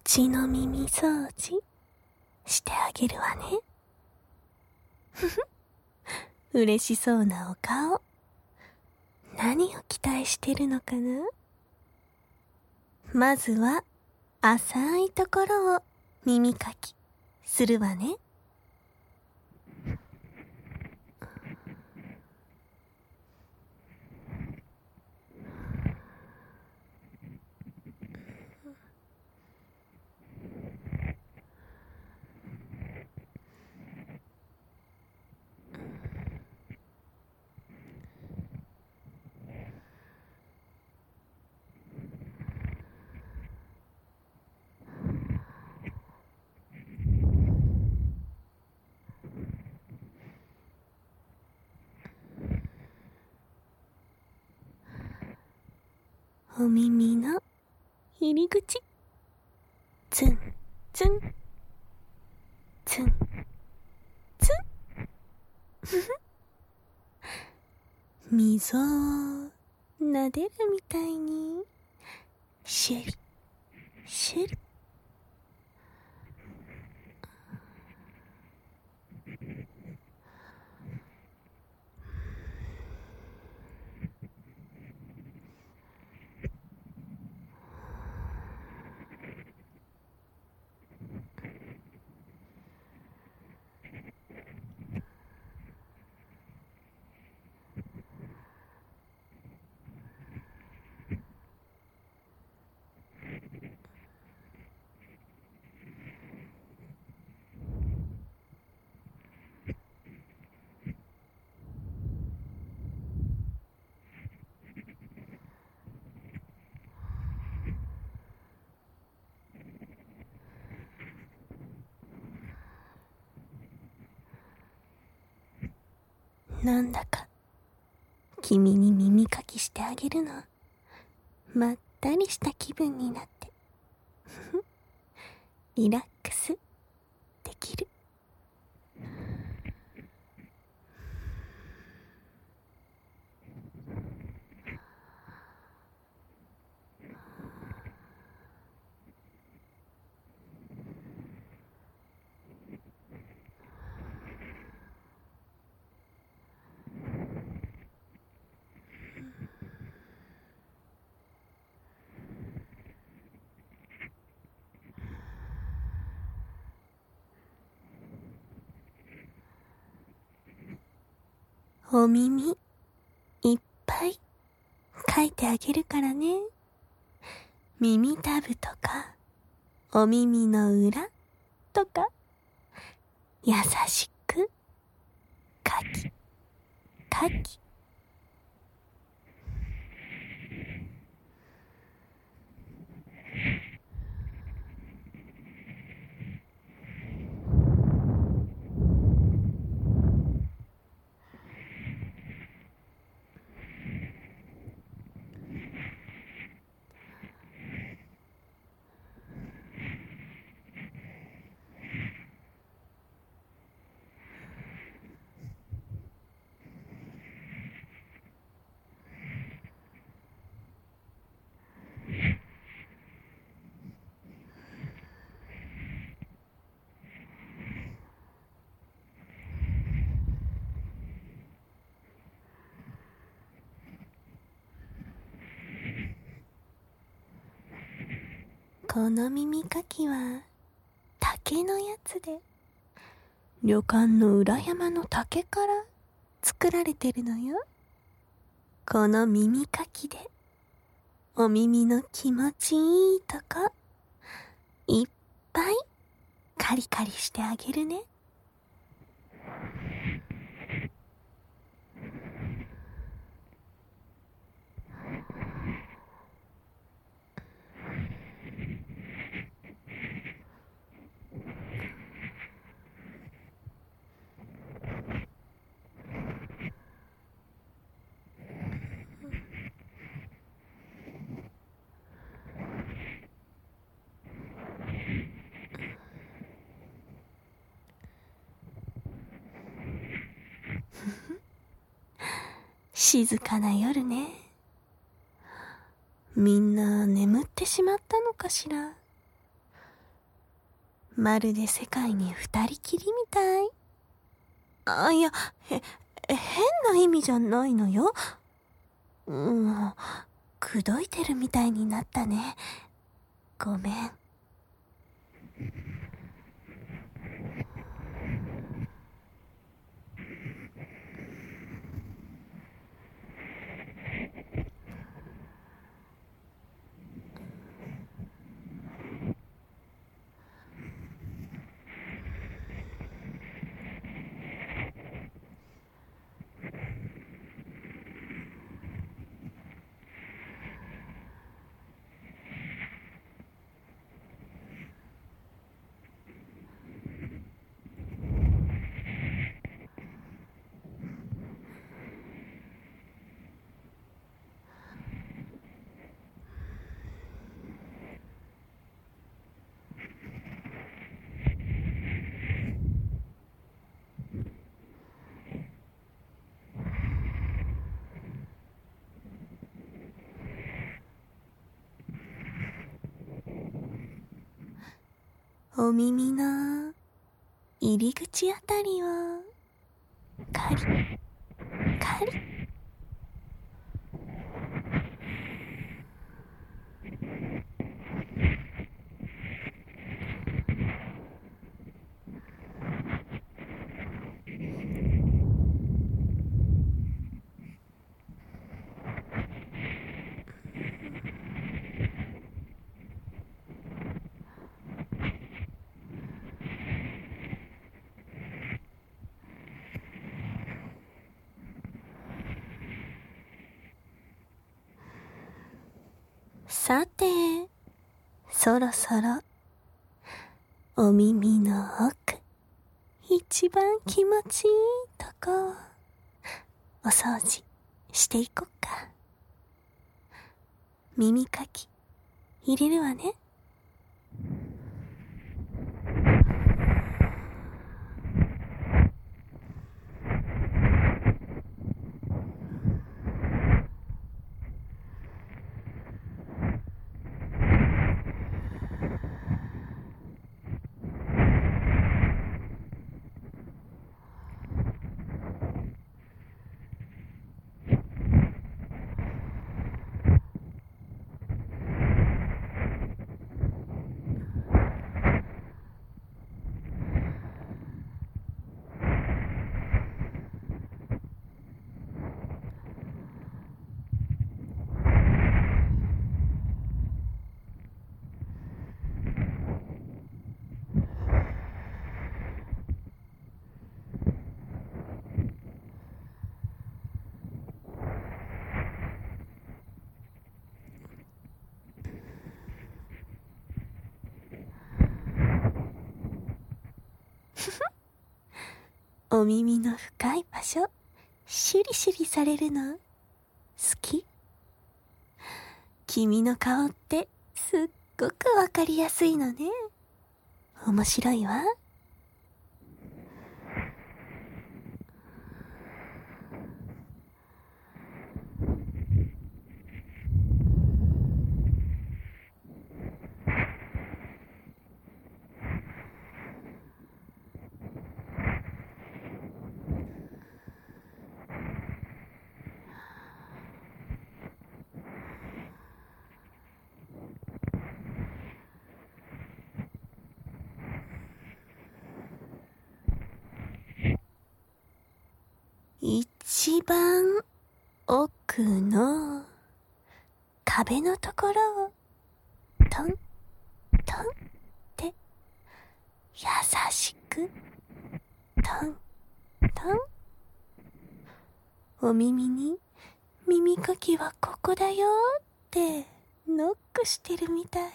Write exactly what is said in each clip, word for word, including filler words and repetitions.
血の耳掃除してあげるわね。ふふ、嬉しそうなお顔。何を期待してるのかな。まずは浅いところを耳かきするわね。お耳の入り口、ツンツンツンツンふふ、溝を撫でるみたいにシュリシュリ。なんだか君に耳かきしてあげるのまったりした気分になってリラックスできる。お耳いっぱいかいてあげるからね。耳たぶとかお耳の裏とか優しくかきかき。この耳かきは竹のやつで、旅館の裏山の竹から作られてるのよ。この耳かきでお耳の気持ちいいとこいっぱいカリカリしてあげるね。静かな夜ね。みんな眠ってしまったのかしら。 まるで世界に二人きりみたい。あ、いや、へ、変な意味じゃないのよ。うん、口説いてるみたいになったね。ごめん。お耳の入り口あたりをカリカリ。さて、そろそろお耳の奥、一番気持ちいいとこお掃除していこっか。耳かき入れるわね。お耳の深い場所、シュリシュリされるの好き？君の顔ってすっごくわかりやすいのね。面白いわ。一番奥の壁のところをトントンって優しくトントン。お耳に耳かきはここだよってノックしてるみたい。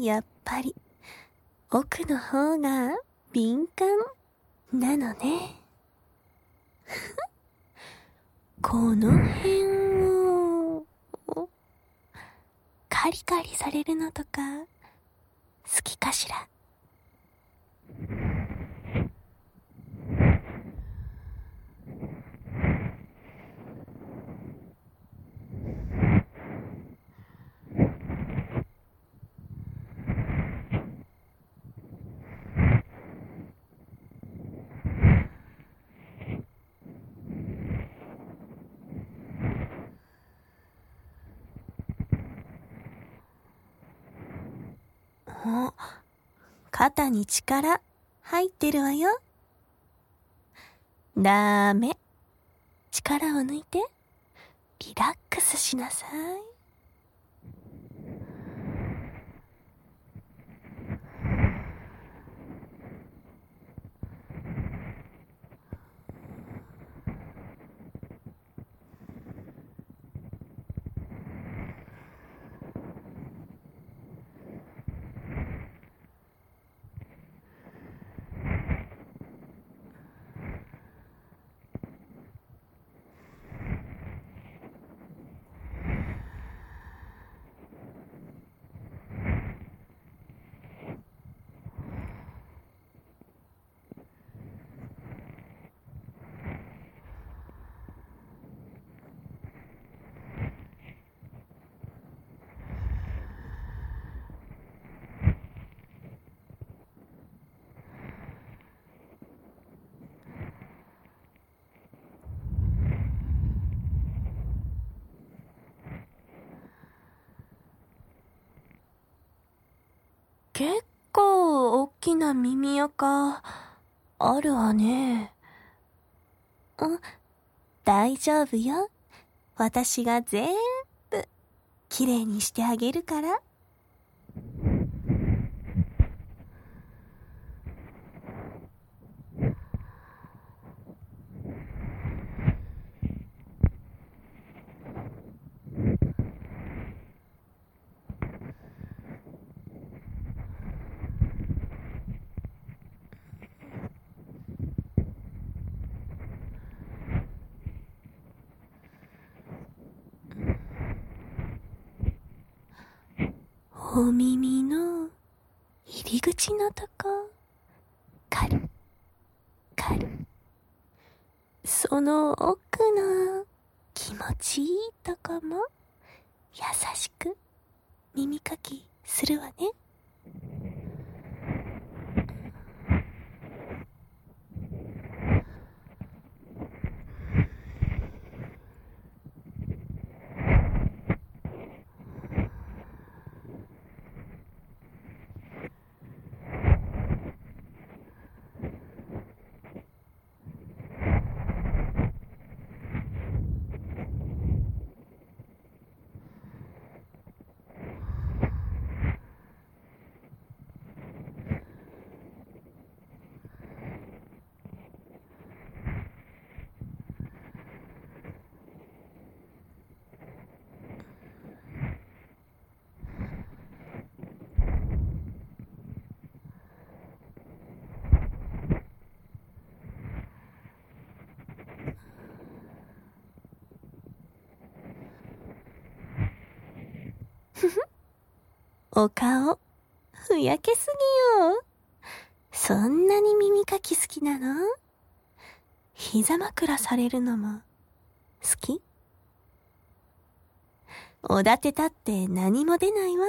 やっぱり奥の方が敏感なのね。この辺をカリカリされるのとか好きかしら。お、肩に力入ってるわよ。ダメ。力を抜いてリラックスしなさい。結構大きな耳垢あるわね。あ、大丈夫よ。私が全部きれいにしてあげるから。お耳の入り口のとこ、カルカル。その奥の気持ちいいとこも優しく耳かきするわね。お顔、ふやけすぎよ。そんなに耳かき好きなの？膝枕されるのも好き？おだてたって何も出ないわ。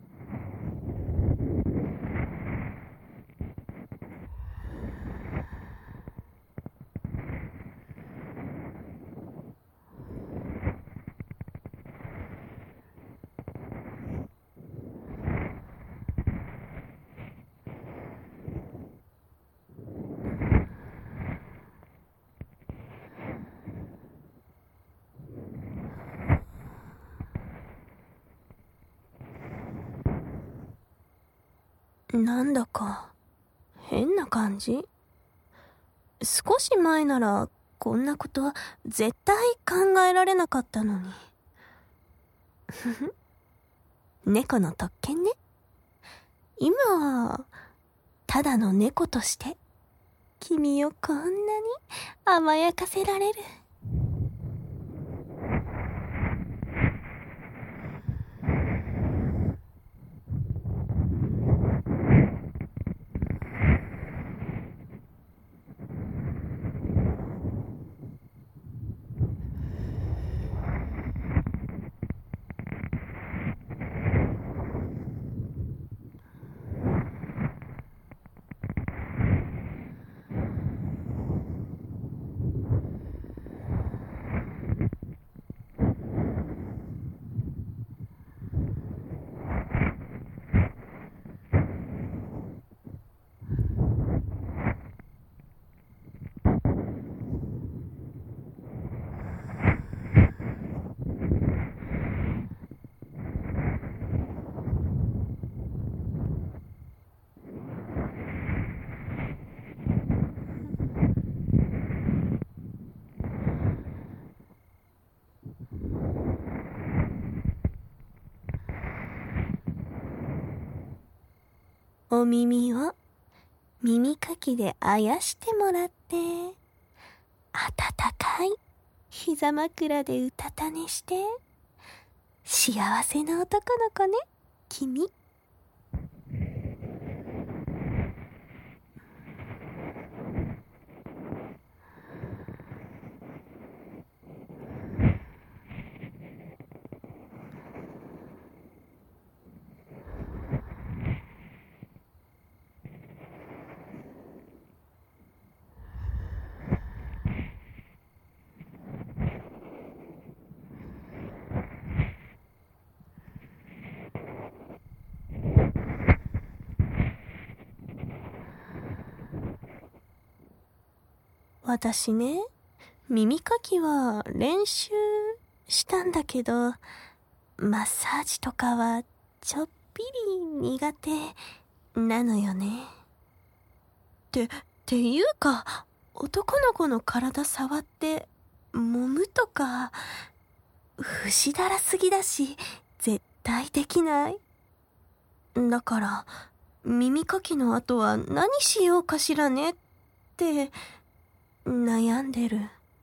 なんだか変な感じ。少し前ならこんなこと絶対考えられなかったのに。ふふ。猫の特権ね。 今はただの猫として君をこんなに甘やかせられる。お耳を耳かきであやしてもらって、温かい膝枕でうたた寝して、幸せな男の子ね、君。私ね、耳かきは練習したんだけど、マッサージとかはちょっぴり苦手なのよね。て、っていうか、男の子の体触って揉むとか、不死だらすぎだし、絶対できない。だから、耳かきの後は何しようかしらねって、悩んでる。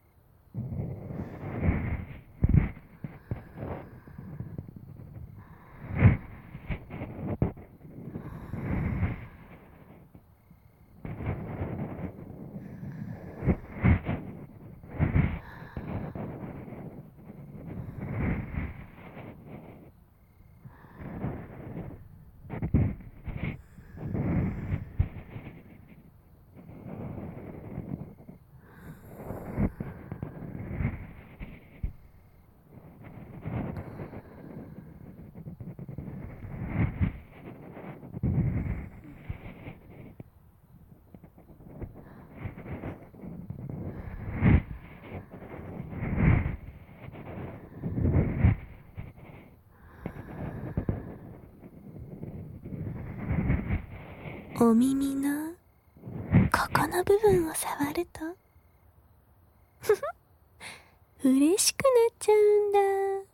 お耳のここの部分を触るとふふ嬉しくなっちゃうんだ。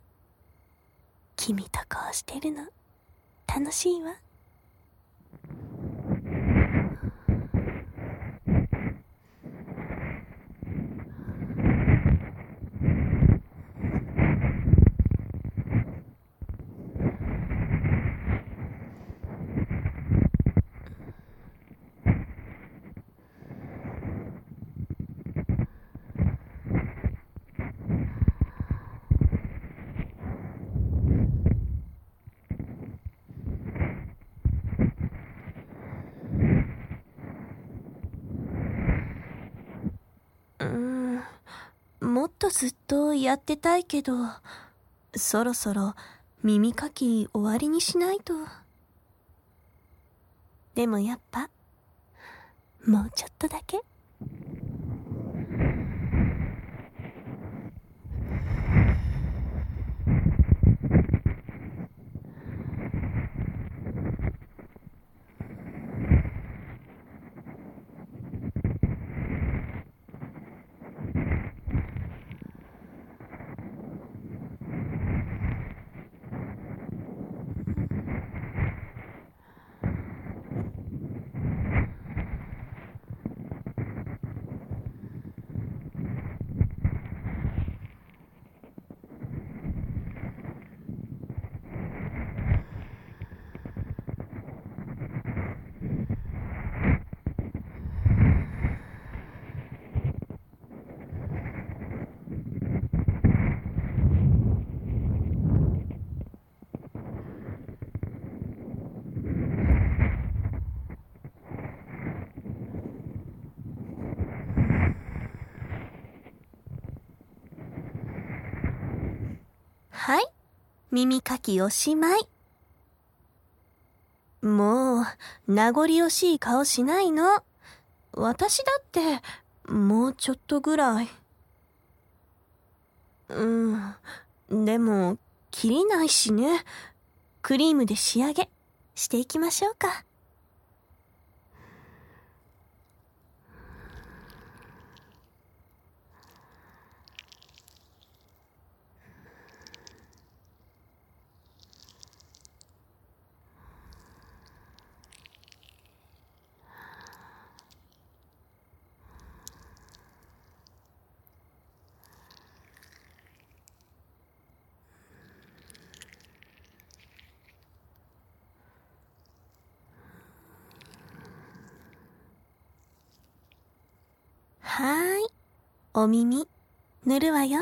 君とこうしてるの楽しいわ。うーん、もっとずっとやってたいけど、そろそろ耳かき終わりにしないと。でもやっぱ、もうちょっとだけ。 はい、耳かきおしまい。もう、名残惜しい顔しないの。私だって、もうちょっとぐらい。うん、でも、切りないしね。クリームで仕上げ、していきましょうか。はーい、お耳、塗るわよ。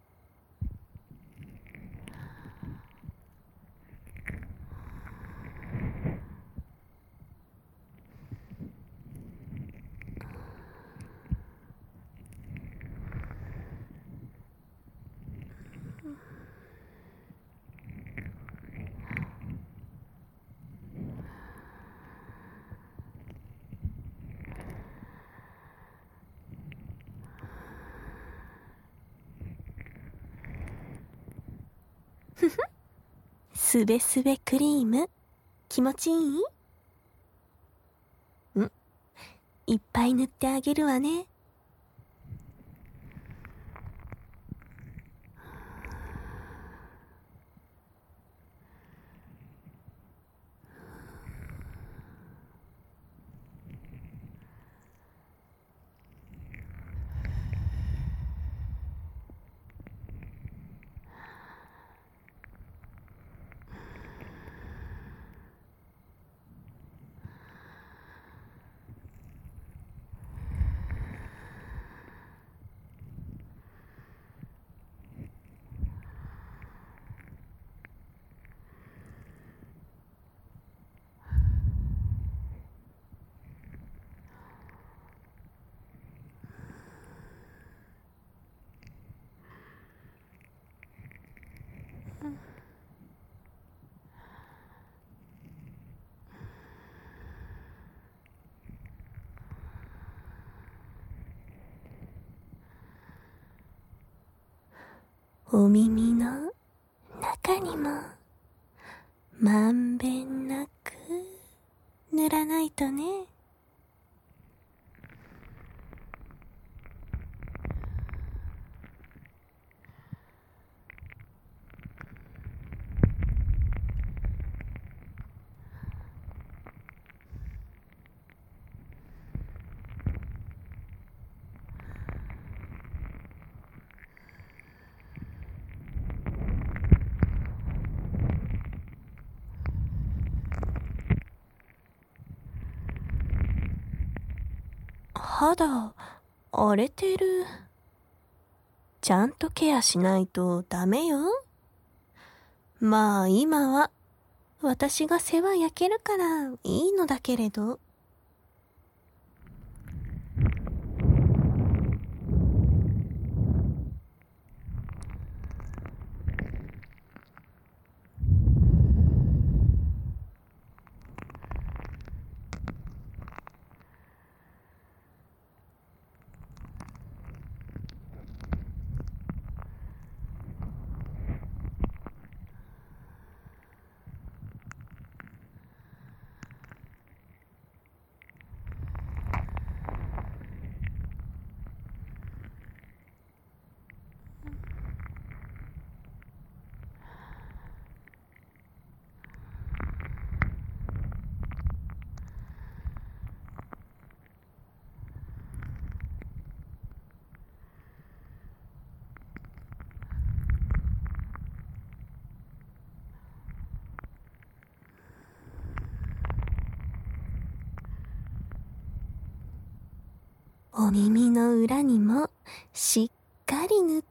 ふふ、すべすべクリーム、気持ちいい？ん？いっぱい塗ってあげるわね。お耳の中にもまんべんなく塗らないとね。肌、荒れてる。ちゃんとケアしないとダメよ。まあ今は私が世話焼けるからいいのだけれど。お耳の裏にもしっかり塗って、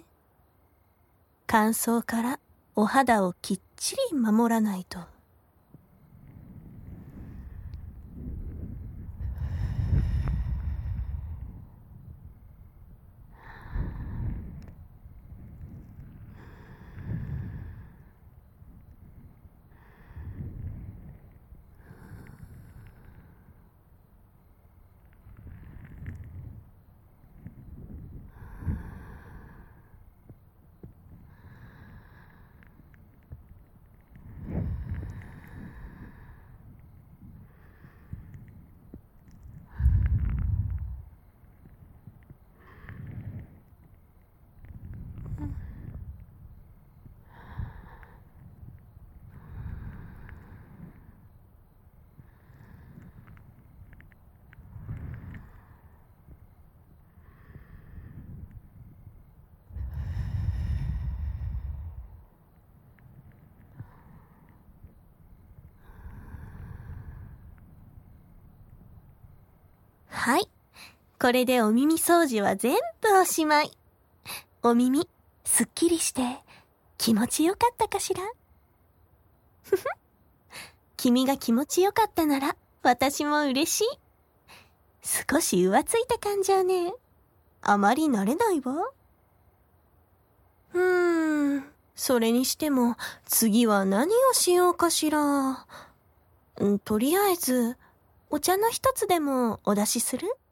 乾燥からお肌をきっちり守らないと。 はい。これでお耳掃除は全部おしまい。お耳、すっきりして気持ちよかったかしら？ふふ。君が気持ちよかったなら私も嬉しい。少し浮ついた感じはね、あまり慣れないわ。うーん、それにしても次は何をしようかしら。ん、とりあえずお茶の一つでもお出しする？